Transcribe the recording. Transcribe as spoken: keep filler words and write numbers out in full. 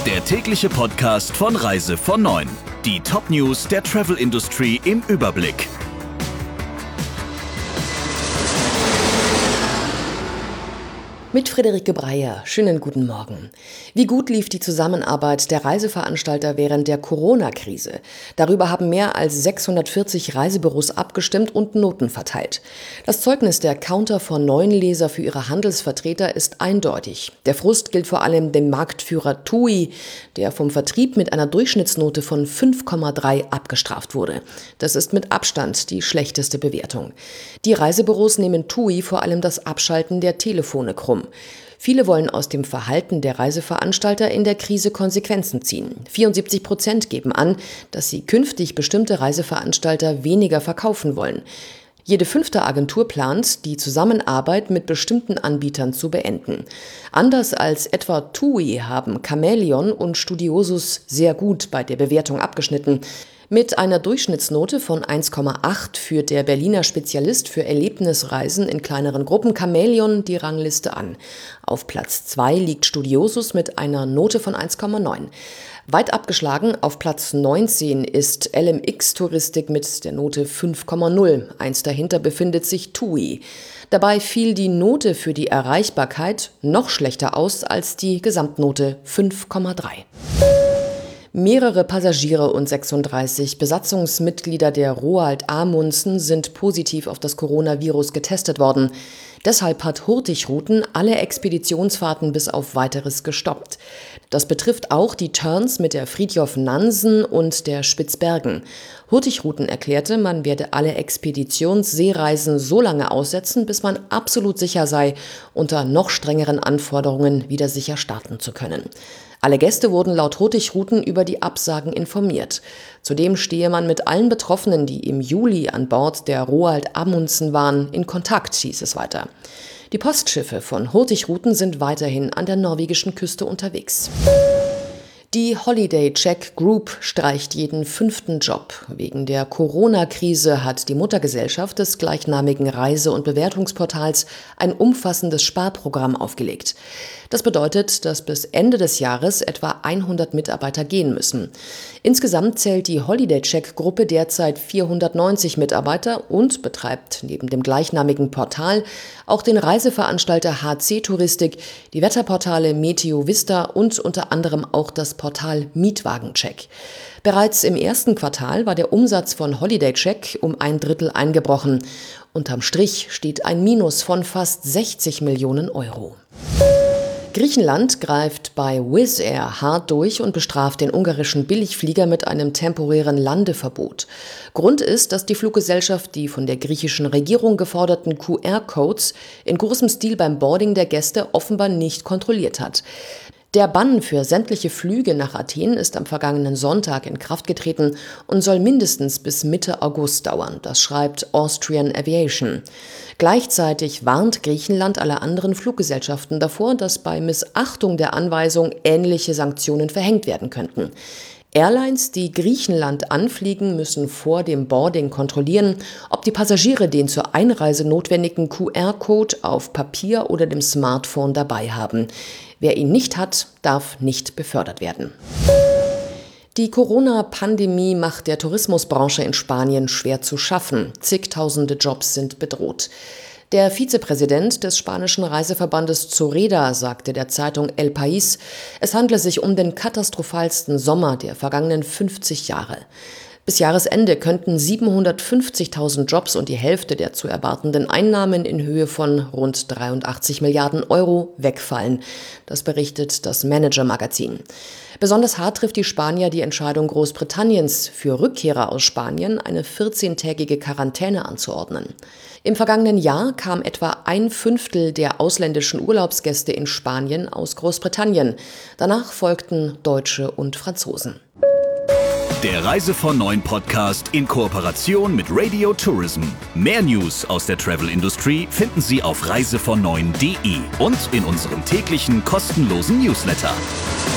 Der tägliche Podcast von Reise von neun. Die Top-News der Travel-Industrie im Überblick. Mit Friederike Breyer. Schönen guten Morgen. Wie gut lief die Zusammenarbeit der Reiseveranstalter während der Corona-Krise? Darüber haben mehr als sechshundertvierzig Reisebüros abgestimmt und Noten verteilt. Das Zeugnis der Counter von neun Leser für ihre Handelsvertreter ist eindeutig. Der Frust gilt vor allem dem Marktführer TUI, der vom Vertrieb mit einer Durchschnittsnote von fünf Komma drei abgestraft wurde. Das ist mit Abstand die schlechteste Bewertung. Die Reisebüros nehmen TUI vor allem das Abschalten der Telefone krumm. Viele wollen aus dem Verhalten der Reiseveranstalter in der Krise Konsequenzen ziehen. vierundsiebzig Prozent geben an, dass sie künftig bestimmte Reiseveranstalter weniger verkaufen wollen. Jede fünfte Agentur plant, die Zusammenarbeit mit bestimmten Anbietern zu beenden. Anders als etwa TUI haben Chamäleon und Studiosus sehr gut bei der Bewertung abgeschnitten. Mit einer Durchschnittsnote von eins Komma acht führt der Berliner Spezialist für Erlebnisreisen in kleineren Gruppen Chamäleon die Rangliste an. Auf Platz zwei liegt Studiosus mit einer Note von eins Komma neun. Weit abgeschlagen auf Platz neunzehn ist L M X Touristik mit der Note fünf Komma null. Eins dahinter befindet sich TUI. Dabei fiel die Note für die Erreichbarkeit noch schlechter aus als die Gesamtnote fünf Komma drei. Mehrere Passagiere und sechsunddreißig Besatzungsmitglieder der Roald Amundsen sind positiv auf das Coronavirus getestet worden. Deshalb hat Hurtigruten alle Expeditionsfahrten bis auf Weiteres gestoppt. Das betrifft auch die Turns mit der Fridtjof Nansen und der Spitzbergen. Hurtigruten erklärte, man werde alle Expeditionsseereisen so lange aussetzen, bis man absolut sicher sei, unter noch strengeren Anforderungen wieder sicher starten zu können. Alle Gäste wurden laut Hurtigruten über die Absagen informiert. Zudem stehe man mit allen Betroffenen, die im Juli an Bord der Roald Amundsen waren, in Kontakt, hieß es weiter. Die Postschiffe von Hurtigruten sind weiterhin an der norwegischen Küste unterwegs. Die Holiday Check Group streicht jeden fünften Job. Wegen der Corona-Krise hat die Muttergesellschaft des gleichnamigen Reise- und Bewertungsportals ein umfassendes Sparprogramm aufgelegt. Das bedeutet, dass bis Ende des Jahres etwa hundert Mitarbeiter gehen müssen. Insgesamt zählt die Holiday Check Gruppe derzeit vierhundertneunzig Mitarbeiter und betreibt neben dem gleichnamigen Portal auch den Reiseveranstalter H C Touristik, die Wetterportale Meteo Vista und unter anderem auch das Portal Mietwagencheck. Bereits im ersten Quartal war der Umsatz von Holiday Check um ein Drittel eingebrochen. Unterm Strich steht ein Minus von fast sechzig Millionen Euro. Griechenland greift bei Wizz Air hart durch und bestraft den ungarischen Billigflieger mit einem temporären Landeverbot. Grund ist, dass die Fluggesellschaft die von der griechischen Regierung geforderten Q R-Codes in großem Stil beim Boarding der Gäste offenbar nicht kontrolliert hat. Der Bann für sämtliche Flüge nach Athen ist am vergangenen Sonntag in Kraft getreten und soll mindestens bis Mitte August dauern, das schreibt Austrian Aviation. Gleichzeitig warnt Griechenland alle anderen Fluggesellschaften davor, dass bei Missachtung der Anweisung ähnliche Sanktionen verhängt werden könnten. Airlines, die Griechenland anfliegen, müssen vor dem Boarding kontrollieren, ob die Passagiere den zur Einreise notwendigen Q R-Code auf Papier oder dem Smartphone dabei haben. Wer ihn nicht hat, darf nicht befördert werden. Die Corona-Pandemie macht der Tourismusbranche in Spanien schwer zu schaffen. Zigtausende Jobs sind bedroht. Der Vizepräsident des spanischen Reiseverbandes Zoreda sagte der Zeitung El País, es handle sich um den katastrophalsten Sommer der vergangenen fünfzig Jahre. Bis Jahresende könnten siebenhundertfünfzigtausend Jobs und die Hälfte der zu erwartenden Einnahmen in Höhe von rund dreiundachtzig Milliarden Euro wegfallen. Das berichtet das Manager-Magazin. Besonders hart trifft die Spanier die Entscheidung Großbritanniens, für Rückkehrer aus Spanien eine vierzehntägige Quarantäne anzuordnen. Im vergangenen Jahr kam etwa ein Fünftel der ausländischen Urlaubsgäste in Spanien aus Großbritannien. Danach folgten Deutsche und Franzosen. Der Reise von neun Podcast in Kooperation mit Radio Tourism. Mehr News aus der Travel Industry finden Sie auf reise von neun punkt de und in unserem täglichen kostenlosen Newsletter.